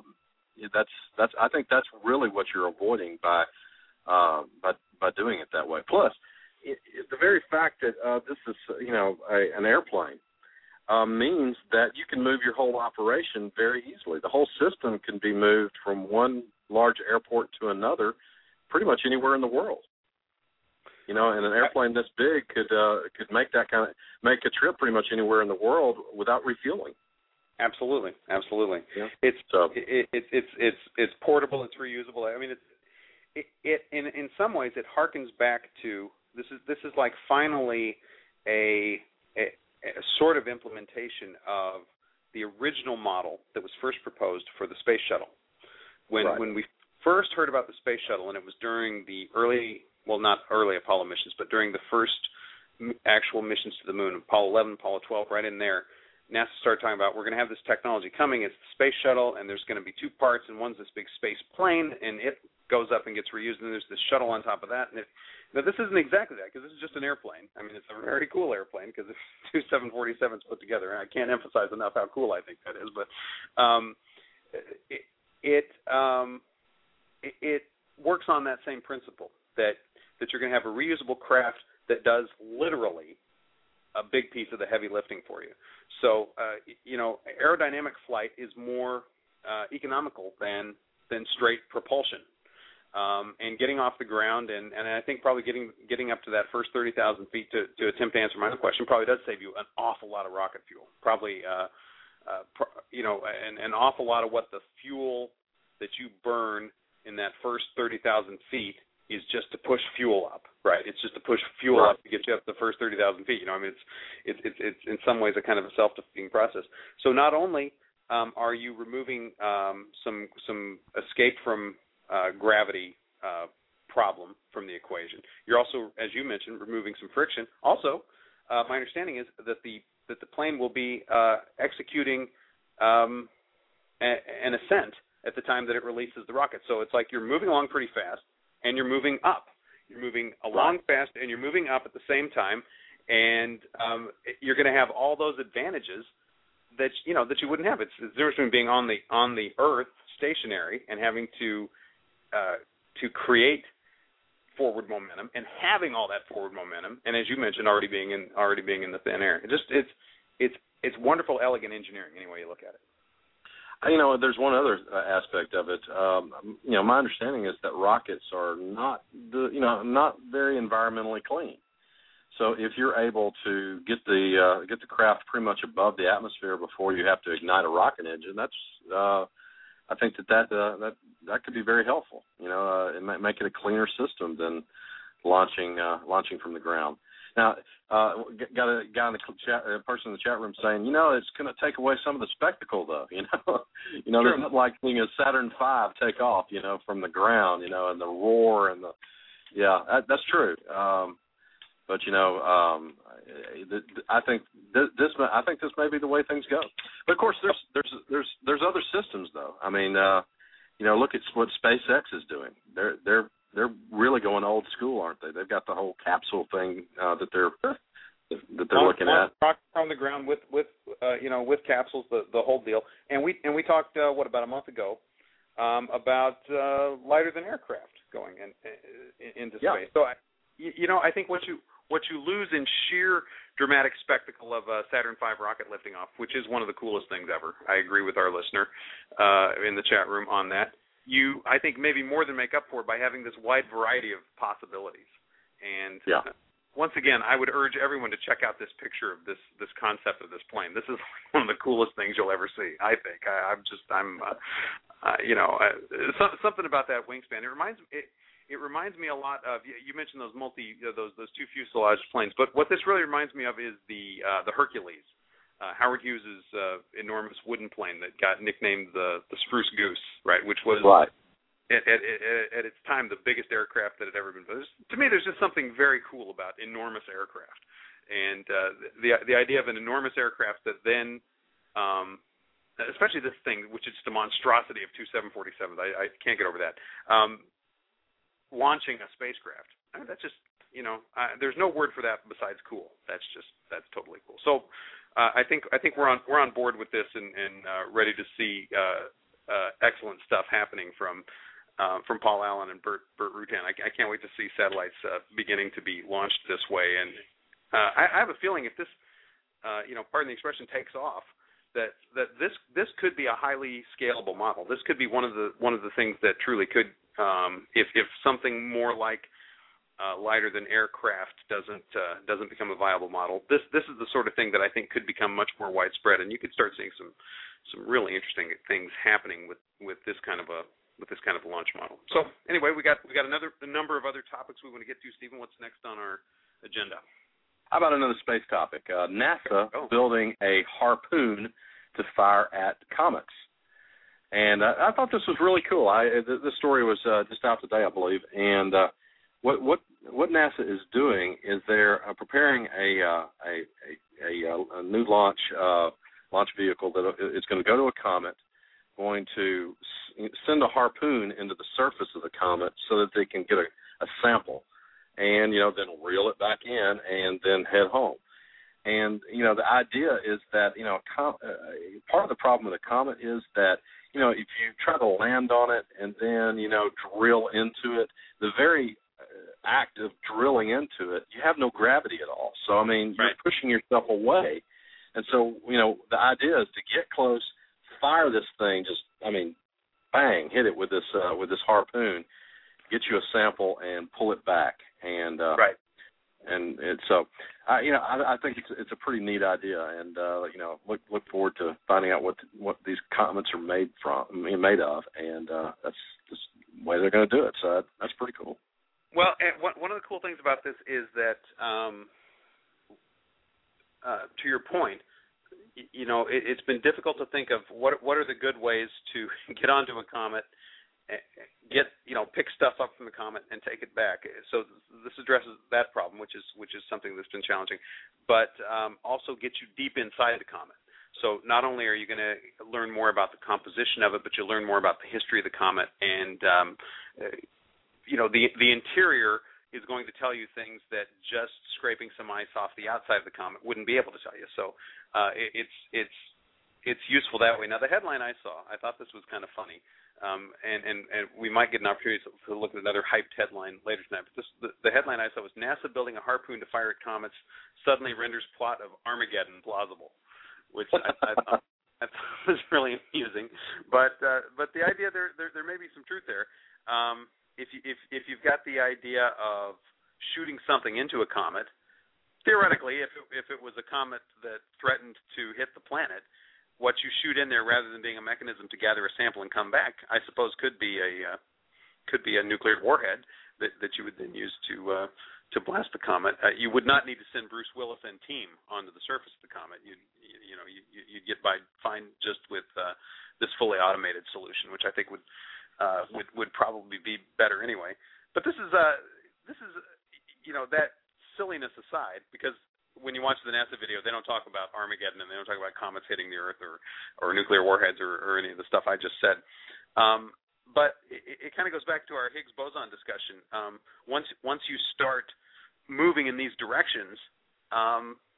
[SPEAKER 3] I think that's really what you're avoiding by doing it that way. Plus, the very fact that this is an airplane means that you can move your whole operation very easily. The whole system can be moved from one large airport to another, pretty much anywhere in the world. And an airplane this big could make a trip pretty much anywhere in the world without refueling.
[SPEAKER 2] Absolutely.
[SPEAKER 3] Yeah.
[SPEAKER 2] It's portable. It's reusable. I mean, in some ways it harkens back to this is like finally a sort of implementation of the original model that was first proposed for the space shuttle. When we first heard about the space shuttle, and it was during the not early Apollo missions, but during the first actual missions to the moon, Apollo 11, Apollo 12, right in there, NASA started talking about, we're going to have this technology coming. It's the space shuttle, and there's going to be two parts, and one's this big space plane, and it goes up and gets reused, and there's this shuttle on top of that. And now, this isn't exactly that, because this is just an airplane. I mean, it's a very cool airplane, because it's two 747s put together, and I can't emphasize enough how cool I think that is. But it works on that same principle, that you're going to have a reusable craft that does literally a big piece of the heavy lifting for you. So, aerodynamic flight is more economical than straight propulsion. And getting off the ground, and I think probably getting up to that first 30,000 feet to attempt to answer my own question probably does save you an awful lot of rocket fuel. Probably, an awful lot of what the fuel that you burn in that first 30,000 feet is just to push fuel up, right? It's just to push fuel up to get you up the first 30,000 feet. It's in some ways a kind of a self-defeating process. So not only are you removing some escape from gravity problem from the equation, you're also, as you mentioned, removing some friction. Also, my understanding is that the plane will be executing an ascent at the time that it releases the rocket. So it's like you're moving along pretty fast, and you're moving up. You're moving along fast, and you're moving up at the same time, and you're going to have all those advantages that you wouldn't have. It's the difference between being on the Earth stationary and having to create forward momentum and having all that forward momentum, and as you mentioned, already being in the thin air. It's wonderful, elegant engineering any way you look at it.
[SPEAKER 3] There's one other aspect of it. My understanding is that rockets are not very environmentally clean. So if you're able to get the craft pretty much above the atmosphere before you have to ignite a rocket engine, that's I think that could be very helpful. It might make it a cleaner system than launching from the ground. Now, got a guy in the chat, a person in the chat room saying, it's going to take away some of the spectacle, though. There's not like seeing a Saturn V take off, from the ground, and the roar and that's true. But I think this may be the way things go. But of course, there's other systems, though. I mean, look at what SpaceX is doing. They're really going old school, aren't they? They've got the whole capsule thing that that they're looking at.
[SPEAKER 2] Rocket from the ground with capsules, the whole deal. And we talked about a month ago about lighter than aircraft going into space. So I think what you lose in sheer dramatic spectacle of Saturn V rocket lifting off, which is one of the coolest things ever. I agree with our listener in the chat room on that. You, I think, maybe more than make up for it by having this wide variety of possibilities. And once again, I would urge everyone to check out this picture of this concept of this plane. This is one of the coolest things you'll ever see, I think. Something about that wingspan. It reminds me a lot of, you mentioned those those two fuselage planes, but what this really reminds me of is the Hercules, Howard Hughes' enormous wooden plane that got nicknamed the Spruce Goose, right? Which was at its time the biggest aircraft that had ever been built. To me, there's just something very cool about enormous aircraft, and the idea of an enormous aircraft that then, especially this thing, which is the monstrosity of two 747s. I can't get over that. Launching a spacecraft. I mean, that's just, there's no word for that besides cool. That's totally cool. So I think we're on board with this and ready to see excellent stuff happening from Paul Allen and Burt Rutan. I can't wait to see satellites beginning to be launched this way. And I have a feeling if this, pardon the expression, takes off, that this could be a highly scalable model. This could be one of the things that truly could, if something more like lighter than aircraft doesn't become a viable model. This is the sort of thing that I think could become much more widespread, and you could start seeing some really interesting things happening with this kind of a launch model. So anyway, we got a number of other topics we want to get to. Stephen, what's next on our agenda?
[SPEAKER 3] How about another space topic? NASA building a harpoon to fire at comets. And I thought this was really cool. This story was just out today, I believe. And what NASA is doing is they're preparing a new launch vehicle that is going to go to a comet, going to send a harpoon into the surface of the comet so that they can get a sample, and then reel it back in and then head home. And the idea is that part of the problem with a comet is that if you try to land on it and then drill into it, the very act of drilling into it, you have no gravity at all. So you're pushing yourself away. And so the idea is to get close, fire this thing, bang, hit it with this harpoon, get you a sample and pull it back. And and so I think it's a pretty neat idea, and look forward to finding out what these comets are made of, and that's just the way they're going to do it. So that's pretty cool.
[SPEAKER 2] Well, and one of the cool things about this is that, to your point, it's been difficult to think of what are the good ways to get onto a comet, get pick stuff up from the comet and take it back. So this addresses that problem, which is something that's been challenging, but also get you deep inside the comet. So not only are you going to learn more about the composition of it, but you'll learn more about the history of the comet, and the interior is going to tell you things that just scraping some ice off the outside of the comet wouldn't be able to tell you. So it's useful that way. Now, the headline I saw, I thought this was kind of funny, and we might get an opportunity to look at another hyped headline later tonight. But the headline I saw was NASA building a harpoon to fire at comets suddenly renders plot of Armageddon plausible, which I thought was really amusing. But the idea there may be some truth there. If you've got the idea of shooting something into a comet, theoretically, if it was a comet that threatened to hit the planet, what you shoot in there, rather than being a mechanism to gather a sample and come back, I suppose could be a nuclear warhead that you would then use to blast the comet. You would not need to send Bruce Willis and team onto the surface of the comet. You'd get by fine just with this fully automated solution, which I think would probably be better anyway. But this is that silliness aside, because when you watch the NASA video, they don't talk about Armageddon and they don't talk about comets hitting the Earth or nuclear warheads or any of the stuff I just said. But it kind of goes back to our Higgs boson discussion. Once you start moving in these directions,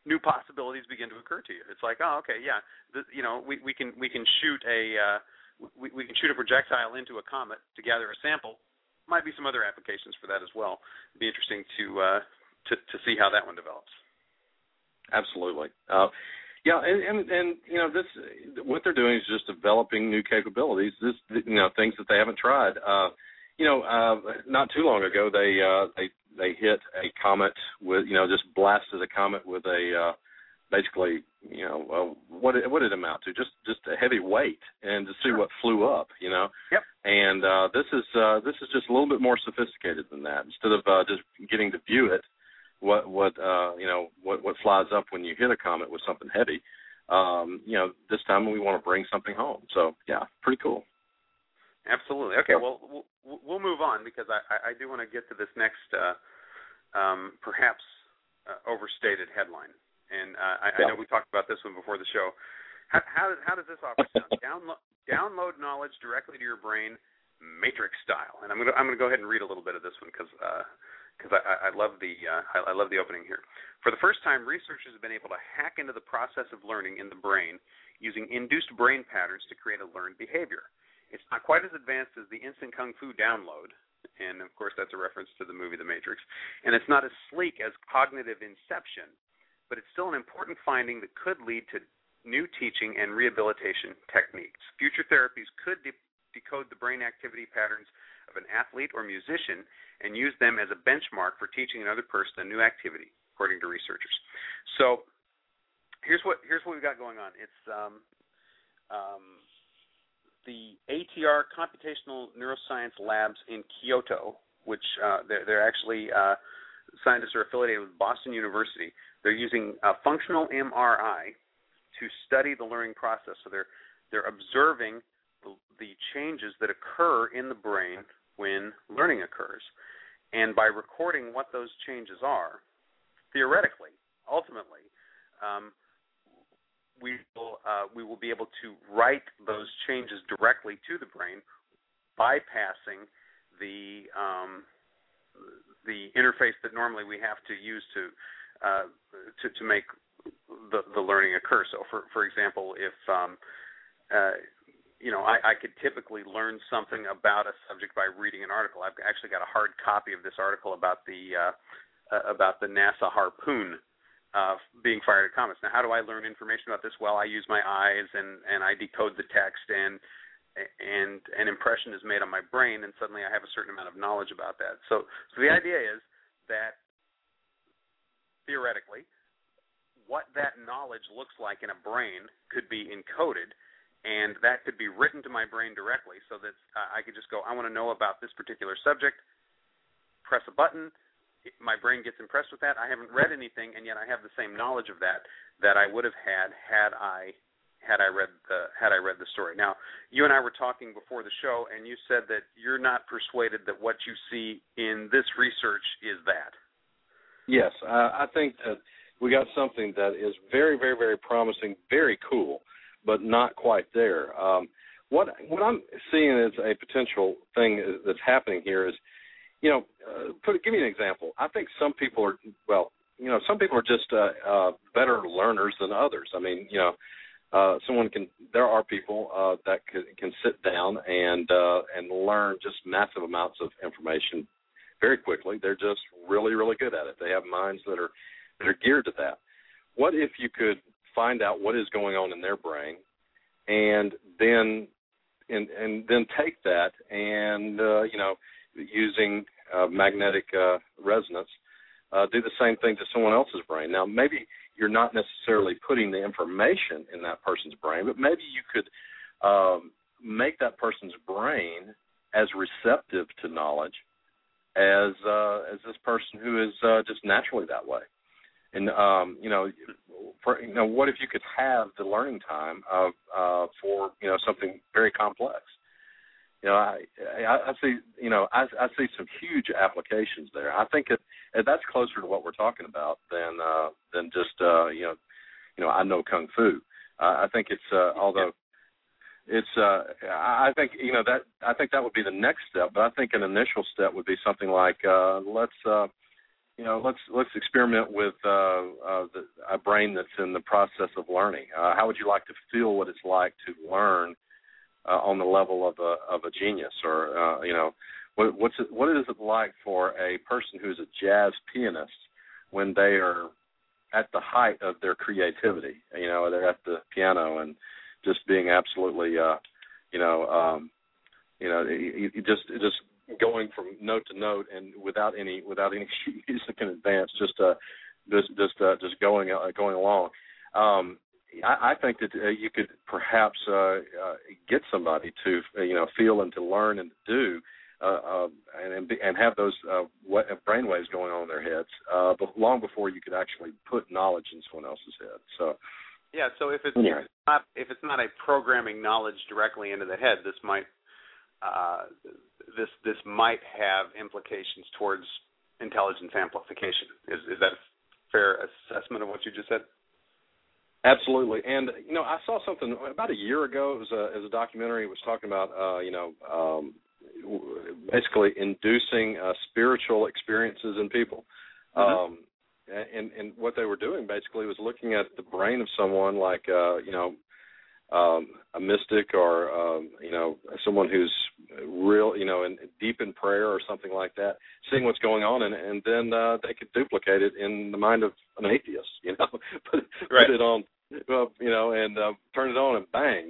[SPEAKER 2] new possibilities begin to occur to you. It's like, oh, okay, yeah, we can shoot we can shoot a projectile into a comet to gather a sample. Might be some other applications for that as well. It'd be interesting to see how that one develops.
[SPEAKER 3] Absolutely. Yeah, and this, what they're doing is just developing new capabilities. Things that they haven't tried. Not too long ago, they hit a comet with, just blasted a comet with a basically, what did it amount to? Just a heavy weight, and to see what flew up,
[SPEAKER 2] Yep.
[SPEAKER 3] And this is just a little bit more sophisticated than that. Instead of just getting to view it, what flies up when you hit a comet with something heavy, this time we want to bring something home. So yeah, pretty cool.
[SPEAKER 2] Absolutely. Okay, well, we'll move on, because I do want to get to this next perhaps overstated headline. And I know we talked about this one before the show. How does this offer sound? Download knowledge directly to your brain, Matrix style. And I'm going to go ahead and read a little bit of this one, because I love the opening here. For the first time, researchers have been able to hack into the process of learning in the brain using induced brain patterns to create a learned behavior. It's not quite as advanced as the instant kung fu download, and of course that's a reference to the movie The Matrix, and it's not as sleek as cognitive inception, but it's still an important finding that could lead to new teaching and rehabilitation techniques. Future therapies could decode the brain activity patterns of an athlete or musician and use them as a benchmark for teaching another person a new activity, according to researchers. So here's what we've got going on. It's the ATR Computational Neuroscience Labs in Kyoto, which they're actually scientists are affiliated with Boston University. They're using functional MRI to study the learning process. So they're observing the changes that occur in the brain when learning occurs, and by recording what those changes are, theoretically, ultimately, we will be able to write those changes directly to the brain, bypassing the interface that normally we have to use to make the learning occur. So, for example, if I could typically learn something about a subject by reading an article. I've actually got a hard copy of this article about the NASA harpoon being fired at comets. Now, how do I learn information about this? Well, I use my eyes and I decode the text, and an impression is made on my brain, and suddenly I have a certain amount of knowledge about that. So the idea is that theoretically, what that knowledge looks like in a brain could be encoded, and that could be written to my brain directly, so that I could just go, I want to know about this particular subject, press a button, my brain gets impressed with that. I haven't read anything, and yet I have the same knowledge of that I would have had I read the story. Now, you and I were talking before the show, and you said that you're not persuaded that what you see in this research is that.
[SPEAKER 3] Yes, I think that we got something that is very, very, very promising, very cool, but not quite there. What I'm seeing as a potential thing that's happening here is, give me an example. I think some people are just better learners than others. I mean, there are people that can sit down and learn just massive amounts of information very quickly. They're just really, really good at it. They have minds that are geared to that. What if you could find out what is going on in their brain, and then take that and using magnetic resonance, do the same thing to someone else's brain. Now, maybe you're not necessarily putting the information in that person's brain, but maybe you could make that person's brain as receptive to knowledge as this person who is just naturally that way. And what if you could have the learning time for something very complex? I see some huge applications there. I think that's closer to what we're talking about than just I know kung fu. I think it's although it's I think that would be the next step. But I think an initial step would be something like let's let's experiment with a brain that's in the process of learning. How would you like to feel what it's like to learn on the level of a genius, or what is it like for a person who's a jazz pianist when they are at the height of their creativity? They're at the piano and just being absolutely, just going from note to note and without any music in advance, just going along. I think that you could perhaps get somebody to feel and to learn and to do and have those brainwaves going on in their heads, but long before you could actually put knowledge in someone else's head. So.
[SPEAKER 2] Yeah. So if it's not a programming knowledge directly into the head, this might have implications towards intelligence amplification. Is that a fair assessment of what you just said?
[SPEAKER 3] Absolutely. And I saw something about a year ago. It was a documentary. It was talking about basically inducing spiritual experiences in people. Mm-hmm. And what they were doing basically was looking at the brain of someone like a mystic or someone who's real, and deep in prayer or something like that, seeing what's going on, and then they could duplicate it in the mind of an atheist, put it on, and turn it on and bang,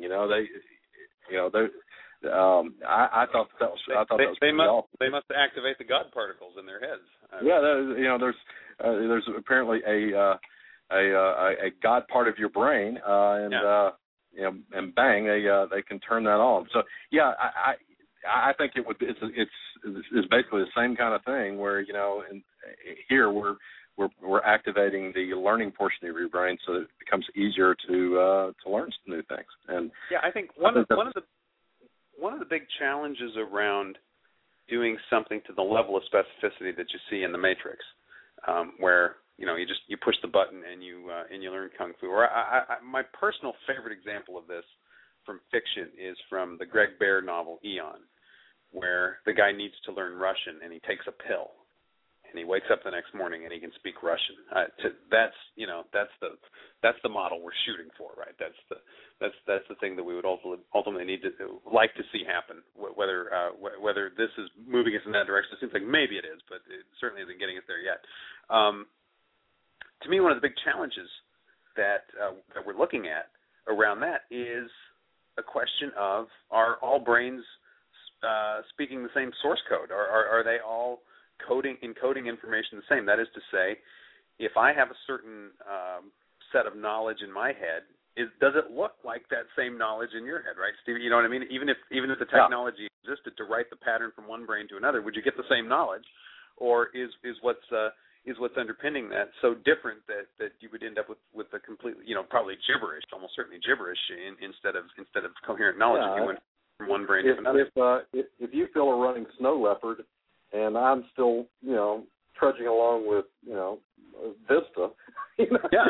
[SPEAKER 3] I thought that was
[SPEAKER 2] they must
[SPEAKER 3] awesome.
[SPEAKER 2] They must activate the God particles in their heads.
[SPEAKER 3] There's apparently a God part of your brain, and bang, they can turn that on. So I think it's basically the same kind of thing where here we're activating the learning portion of your brain so that it becomes easier to learn some new things. And
[SPEAKER 2] I think one of the big challenges around doing something to the level of specificity that you see in the Matrix, where you push the button and you learn kung fu. Or my personal favorite example of this from fiction is from the Greg Bear novel Eon, where the guy needs to learn Russian and he takes a pill, and he wakes up the next morning and he can speak Russian. That's the model we're shooting for, right? That's the thing that we would ultimately need to like to see happen. Whether this is moving us in that direction, it seems like maybe it is, but it certainly isn't getting us there yet. To me, one of the big challenges that we're looking at around that is a question of, are all brains speaking the same source code? Are they all encoding information the same? That is to say, if I have a certain set of knowledge in my head, does it look like that same knowledge in your head, right, Steve? You know what I mean? Even if the technology existed to write the pattern from one brain to another, would you get the same knowledge, or is what's underpinning that so different that you would end up with a completely, probably gibberish, almost certainly gibberish, instead of coherent knowledge if you went from one brain to another?
[SPEAKER 3] If you feel a running snow leopard, and I'm still, trudging along with, Vista, if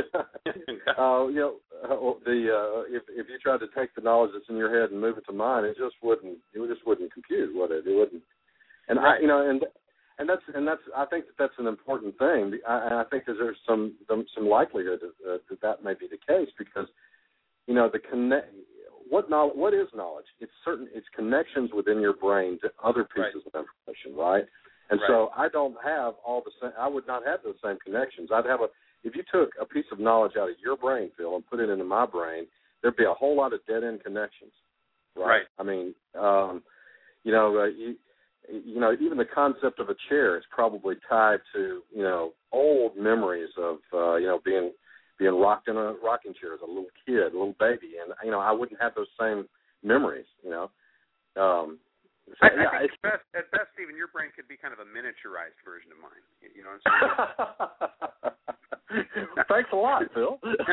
[SPEAKER 3] you tried to take the knowledge that's in your head and move it to mine, it just wouldn't compute, would it? It wouldn't. And
[SPEAKER 2] right.
[SPEAKER 3] And that's I think that's an important thing. I think that there's some likelihood that may be the case, because what is knowledge? It's connections within your brain to other pieces of information, right? And so I don't have I would not have those same connections. If you took a piece of knowledge out of your brain, Phil, and put it into my brain, there'd be a whole lot of dead end connections, right? I mean, even the concept of a chair is probably tied to, old memories of, being rocked in a rocking chair as a little kid, a little baby. And, I wouldn't have those same memories,
[SPEAKER 2] I think at best, Stephen, your brain could be kind of a miniaturized version of mine. You know what I'm saying?
[SPEAKER 3] Thanks a lot, Phil.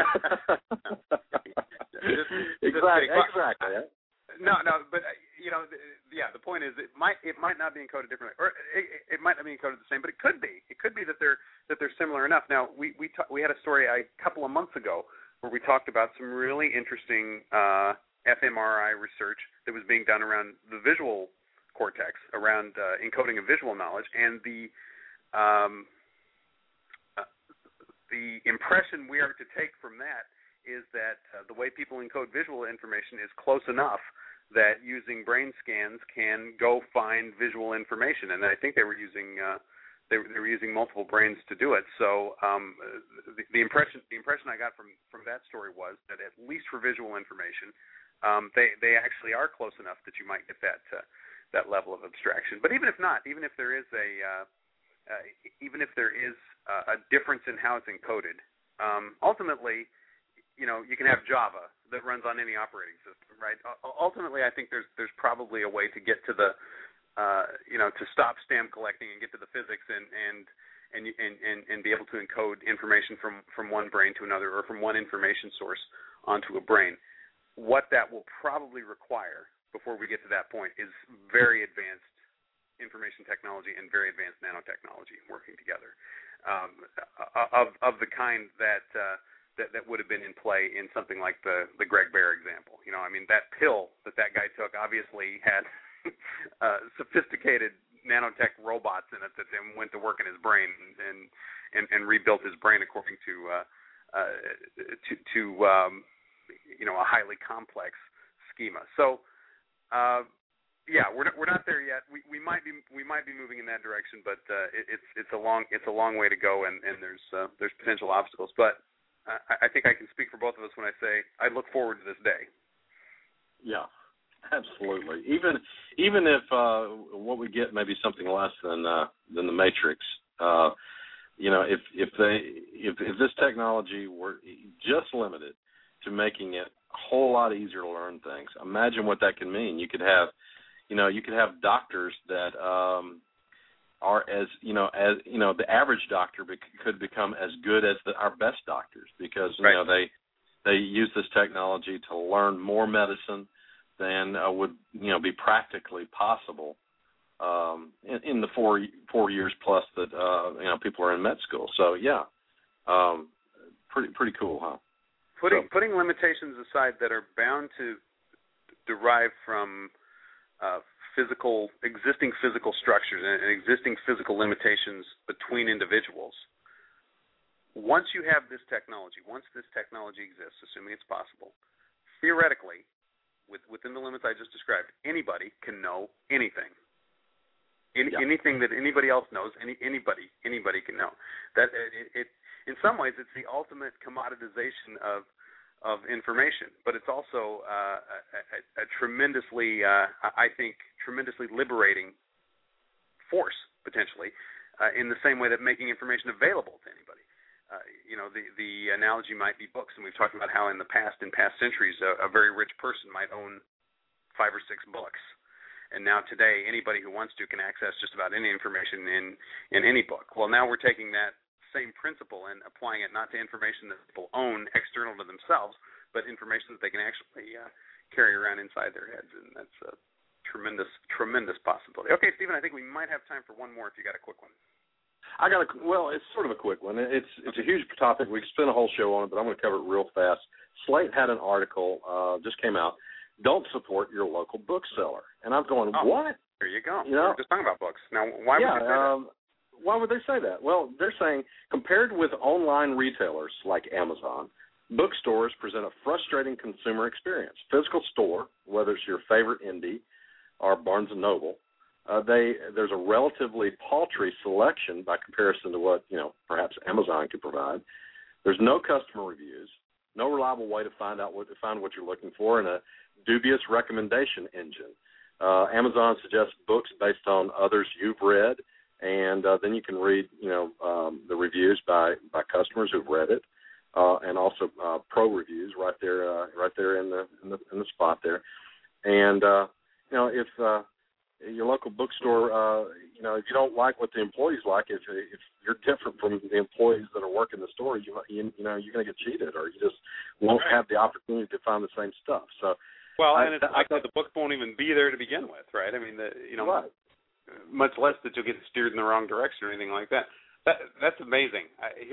[SPEAKER 3] Exactly.
[SPEAKER 2] No, but the point is it might not be encoded differently, or it might not be encoded the same, but it could be. It could be that they're similar enough. Now we had a story a couple of months ago where we talked about some really interesting fMRI research that was being done around the visual cortex, around encoding of visual knowledge, and the impression we are to take from that is that the way people encode visual information is close enough that using brain scans can go find visual information, and I think they were using they were using multiple brains to do it. So the impression I got from that story was that at least for visual information, they actually are close enough that you might get that level of abstraction. But even if not, even if there is a difference in how it's encoded, ultimately, you can have Java that runs on any operating system, right? Ultimately, I think there's probably a way to get to the to stop stamp collecting and get to the physics and be able to encode information from one brain to another, or from one information source onto a brain. What that will probably require before we get to that point is very advanced information technology and very advanced nanotechnology working together, of the kind that would have been in play in something like the Greg Bear example. That pill that guy took obviously had sophisticated nanotech robots in it that then went to work in his brain and rebuilt his brain according to a highly complex schema. So we're not there yet. We might be moving in that direction, but it's a long way to go, and there's potential obstacles. But I think I can speak for both of us when I say I look forward to this day. Yeah,
[SPEAKER 3] absolutely. Even if what we get may be something less than the Matrix, if this technology were just limited to making it a whole lot easier to learn things, imagine what that can mean. You could have doctors that are the average doctor could become as good as our best doctors because they use this technology to learn more medicine than would be practically possible in the 4 years plus that people are in med school. So pretty cool, huh?
[SPEAKER 2] Putting limitations aside that are bound to derive from existing physical structures and existing physical limitations between individuals. Once you have this technology, once this technology exists, assuming it's possible, theoretically, within the limits I just described, anybody can know anything. Anything that anybody else knows, anybody can know. That in some ways, it's the ultimate commoditization of information, but it's also a tremendously, I think, tremendously liberating force, potentially, in the same way that making information available to anybody. The analogy might be books, and we've talked about how in past centuries, a very rich person might own 5 or 6 books. And now today, anybody who wants to can access just about any information in any book. Well, now we're taking that same principle and applying it not to information that people own external to themselves, but information that they can actually carry around inside their heads, and that's a tremendous possibility. Okay, Stephen, I think we might have time for one more if you got a quick one.
[SPEAKER 3] It's sort of a quick one. It's a huge topic. We could spend a whole show on it, but I'm going to cover it real fast. Slate had an article, just came out, don't support your local bookseller. And I'm going, what?
[SPEAKER 2] There you go. We're just talking about books. Now, why would you say that?
[SPEAKER 3] Why would they say that? Well, they're saying compared with online retailers like Amazon, bookstores present a frustrating consumer experience. Physical store, whether it's your favorite indie or Barnes & Noble, there's a relatively paltry selection by comparison to what perhaps Amazon could provide. There's no customer reviews, no reliable way to find what you're looking for, and a dubious recommendation engine. Amazon suggests books based on others you've read, and then you can read the reviews by customers who've read it, and also pro reviews right there in the spot there. And if your local bookstore, if you don't like what the employees like, if you're different from the employees that are working the store, you're going to get cheated, or you just won't have the opportunity to find the same stuff. So,
[SPEAKER 2] and it's like the book won't even be there to begin with, right? I mean,
[SPEAKER 3] right.
[SPEAKER 2] Much less that you'll get steered in the wrong direction or anything like that. That's amazing.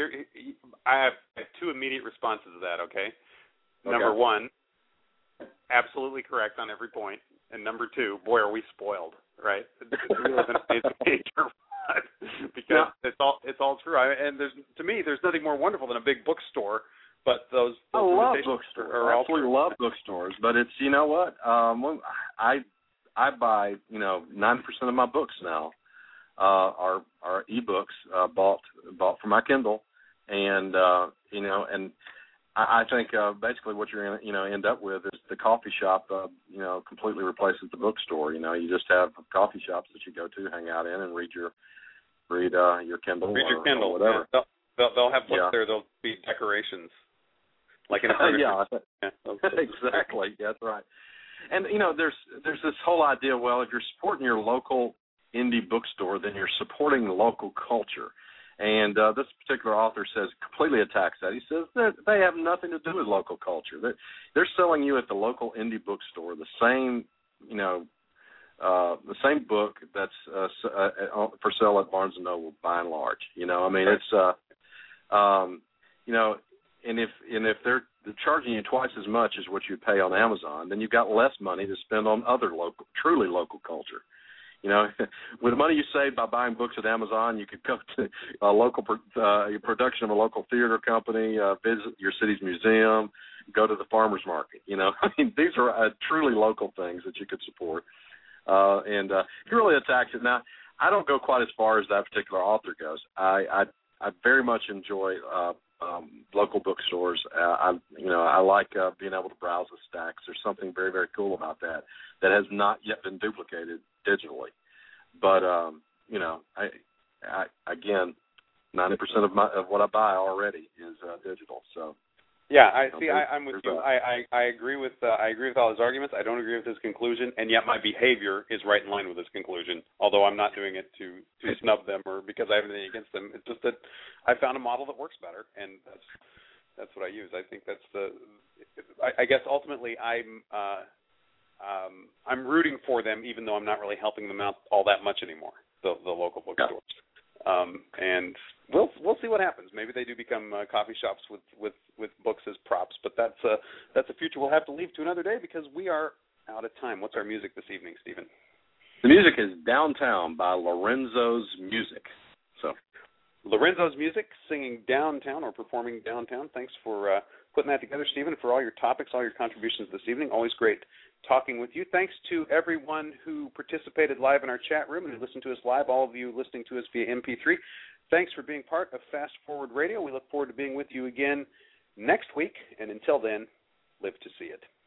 [SPEAKER 2] I have 2 immediate responses to that. Okay. Number 1, absolutely correct on every point. And number 2, boy, are we spoiled, right? We live in a major because it's all true. And to me, there's nothing more wonderful than a big bookstore. But those
[SPEAKER 3] I love bookstores. I absolutely love bookstores. But it's, you know what? I buy 90% of my books now are ebooks bought for my Kindle, and and I think basically what you're going to end up with is the coffee shop completely replaces the bookstore. You just have coffee shops that you go to, hang out in, and read your Kindle.
[SPEAKER 2] Read your Kindle.
[SPEAKER 3] Or whatever.
[SPEAKER 2] Yeah. They'll have books there. There'll be decorations. Like in a
[SPEAKER 3] exactly. That's right. And there's this whole idea. Well, if you're supporting your local indie bookstore, then you're supporting the local culture. And this particular author completely attacks that. He says that they have nothing to do with local culture. They're selling you at the local indie bookstore the same book that's for sale at Barnes and Noble by and large. It's and if they're charging you twice as much as what you pay on Amazon, then you've got less money to spend on other truly local culture. With the money you save by buying books at Amazon, you could go to a local production of a local theater company, visit your city's museum, go to the farmer's market. These are truly local things that you could support. And he really attacks it. Now, I don't go quite as far as that particular author goes. I very much enjoy local bookstores. I like being able to browse the stacks. There's something very, very cool about that has not yet been duplicated digitally. But again, 90% of what I buy already is digital. So
[SPEAKER 2] yeah, I'm with you. I agree with all his arguments. I don't agree with his conclusion, and yet my behavior is right in line with his conclusion. Although I'm not doing it to snub them or because I have anything against them. It's just that I found a model that works better, and that's what I use. I think that's I guess ultimately I'm rooting for them, even though I'm not really helping them out all that much anymore. The local bookstores. Yeah. And we'll see what happens. Maybe they do become coffee shops with books as props, but that's a future we'll have to leave to another day because we are out of time. What's our music this evening, Stephen?
[SPEAKER 3] The music is Downtown by Lorenzo's Music. So
[SPEAKER 2] Lorenzo's Music, singing Downtown or performing Downtown. Thanks for putting that together, Stephen, for all your topics, all your contributions this evening. Always great talking with you. Thanks to everyone who participated live in our chat room and who listened to us live, all of you listening to us via MP3. Thanks for being part of Fast Forward Radio. We look forward to being with you again next week, and until then, live to see it.